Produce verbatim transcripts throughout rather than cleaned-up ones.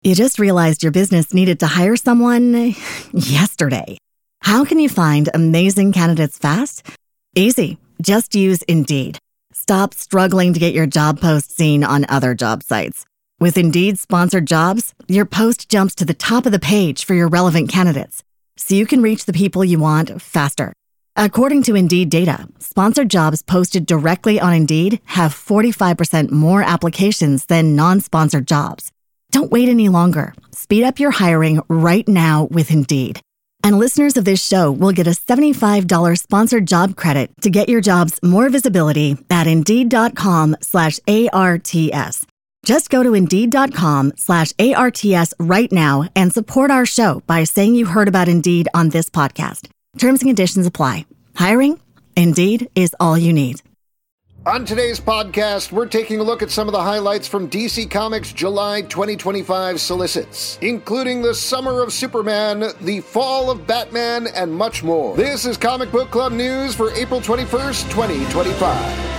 You just realized your business needed to hire someone yesterday. How can you find amazing candidates fast? Easy. Just use Indeed. Stop struggling to get your job post seen on other job sites. With Indeed sponsored jobs, your post jumps to the top of the page for your relevant candidates, so you can reach the people you want faster. According to Indeed data, sponsored jobs posted directly on Indeed have forty-five percent more applications than non-sponsored jobs. Don't wait any longer. Speed up your hiring right now with Indeed. And listeners of this show will get a seventy-five dollars sponsored job credit to get your jobs more visibility at Indeed.com slash ARTS. Just go to Indeed.com slash ARTS right now and support our show by saying you heard about Indeed on this podcast. Terms and conditions apply. Hiring? Indeed is all you need. On today's podcast, we're taking a look at some of the highlights from D C Comics' July twenty twenty-five solicits, including the Summer of Superman, the Fall of Batman, and much more. This is Comic Book Club News for April twenty-first, twenty twenty-five.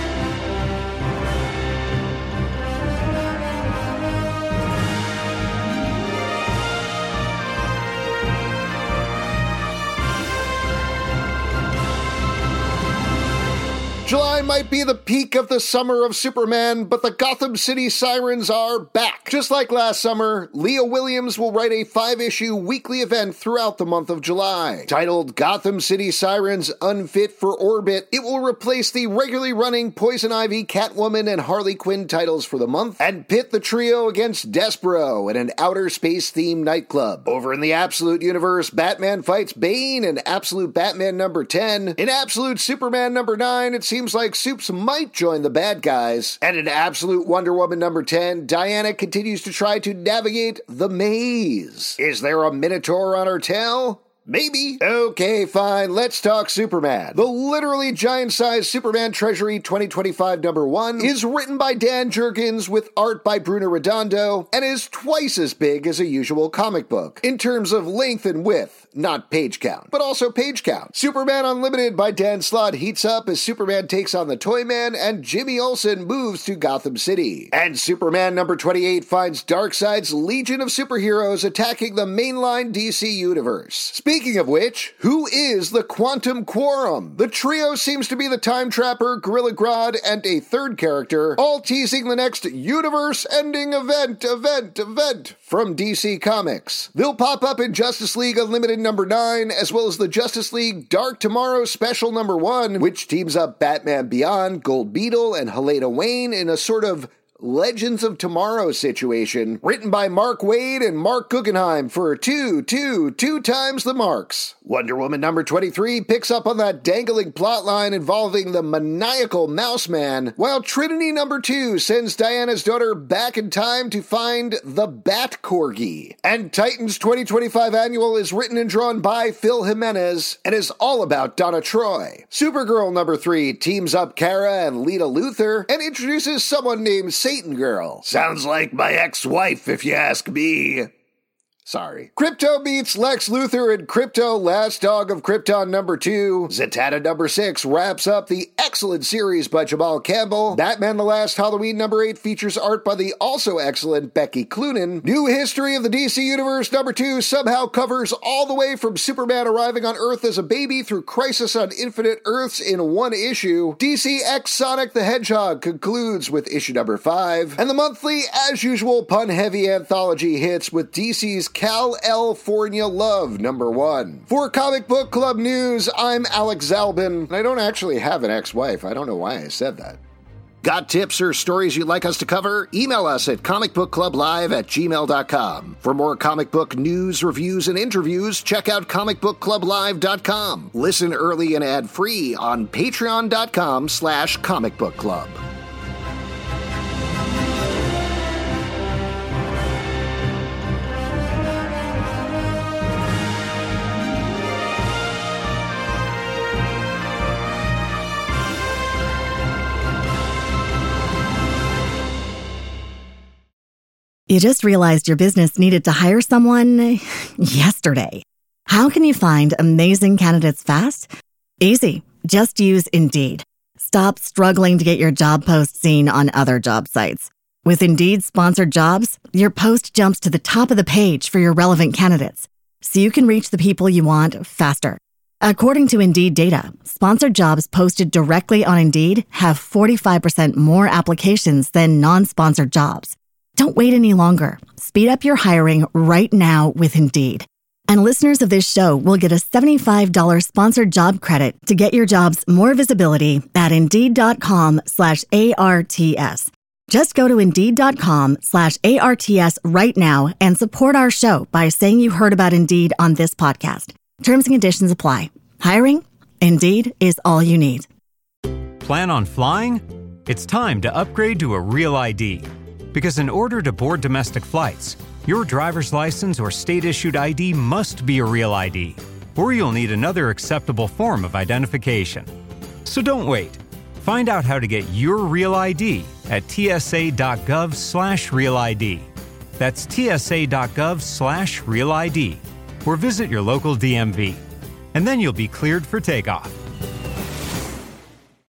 July might be the peak of the Summer of Superman, but the Gotham City Sirens are back. Just like last summer, Leah Williams will write a five-issue weekly event throughout the month of July. Titled Gotham City Sirens Unfit for Orbit, it will replace the regularly running Poison Ivy, Catwoman, and Harley Quinn titles for the month, and pit the trio against Despero in an outer space-themed nightclub. Over in the Absolute Universe, Batman fights Bane in Absolute Batman number ten. In Absolute Superman number nine, it seems like Supes might join the bad guys. And in Absolute Wonder Woman number ten, Diana continues to try to navigate the maze. Is there a Minotaur on her tail? Maybe. Okay, fine, let's talk Superman. The literally giant-sized Superman Treasury twenty twenty-five number one is written by Dan Jurgens with art by Bruno Redondo and is twice as big as a usual comic book, in terms of length and width, not page count, but also page count. Superman Unlimited by Dan Slott heats up as Superman takes on the Toyman and Jimmy Olsen moves to Gotham City. And Superman number twenty-eight finds Darkseid's Legion of Superheroes attacking the mainline D C universe. Speaking of which, who is the Quantum Quorum? The trio seems to be the Time Trapper, Gorilla Grodd, and a third character, all teasing the next universe-ending event, event, event from D C Comics. They'll pop up in Justice League Unlimited number nine, as well as the Justice League Dark Tomorrow Special number one, which teams up Batman Beyond, Gold Beetle, and Helena Wayne in a sort of Legends of Tomorrow situation, written by Mark Waid and Mark Guggenheim for two, two, two times the marks. Wonder Woman number twenty-three picks up on that dangling plotline involving the maniacal Mouse Man, while Trinity number two sends Diana's daughter back in time to find the Bat Corgi. And Titans twenty twenty-five Annual is written and drawn by Phil Jimenez and is all about Donna Troy. Supergirl number three teams up Kara and Lita Luthor and introduces someone named Satan Girl. Sounds like my ex-wife, if you ask me. Sorry. Krypto meets Lex Luthor in Krypto Last Dog of Krypton number two. Zatanna number six wraps up the excellent series by Jamal Campbell. Batman The Last Halloween number eight features art by the also excellent Becky Cloonan. New History of the D C Universe number two somehow covers all the way from Superman arriving on Earth as a baby through Crisis on Infinite Earths in one issue. D C X Sonic the Hedgehog concludes with issue number five. And the monthly, as usual, pun-heavy anthology hits with D C's Cal-California Love number one. For Comic Book Club News, I'm Alex Zalbin, and I don't actually have an ex-wife. I don't know why I said that. Got tips or stories you'd like us to cover? Email us at comicbookclublive at gmail dot com. For more comic book news, reviews, and interviews, check out comic book club live dot com. Listen early and ad-free on patreon dot com slash comic book club. You just realized your business needed to hire someone yesterday. How can you find amazing candidates fast? Easy. Just use Indeed. Stop struggling to get your job post seen on other job sites. With Indeed sponsored jobs, your post jumps to the top of the page for your relevant candidates, so you can reach the people you want faster. According to Indeed data, sponsored jobs posted directly on Indeed have forty-five percent more applications than non-sponsored jobs. Don't wait any longer. Speed up your hiring right now with Indeed. And listeners of this show will get a seventy-five dollars sponsored job credit to get your jobs more visibility at Indeed.com slash ARTS. Just go to Indeed.com slash ARTS right now and support our show by saying you heard about Indeed on this podcast. Terms and conditions apply. Hiring? Indeed is all you need. Plan on flying? It's time to upgrade to a Real I D. Because in order to board domestic flights, your driver's license or state-issued I D must be a Real I D, or you'll need another acceptable form of identification. So don't wait. Find out how to get your Real I D at tsa.gov slash Real ID. That's tsa.gov slash Real ID. Or visit your local D M V. And then you'll be cleared for takeoff.